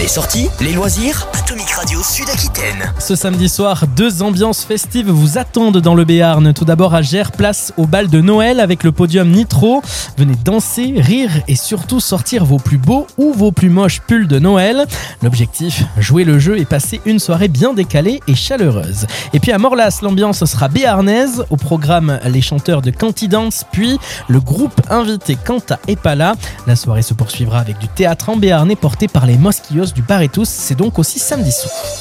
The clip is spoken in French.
Les sorties, les loisirs, Atomic Radio Sud-Aquitaine. Ce samedi soir, 2 ambiances festives vous attendent dans le Béarn. Tout d'abord à Gers, place au bal de Noël avec le podium Nitro. Venez danser, rire et surtout sortir vos plus beaux ou vos plus moches pulls de Noël. L'objectif, jouer le jeu et passer une soirée bien décalée et chaleureuse. Et puis à Morlas, l'ambiance sera béarnaise. Au programme, les chanteurs de Cantidance, puis le groupe invité Canta et Pala. La soirée se poursuivra avec du théâtre en béarnais porté par les Mosquillos du Bar et Tous. C'est donc aussi samedi soir.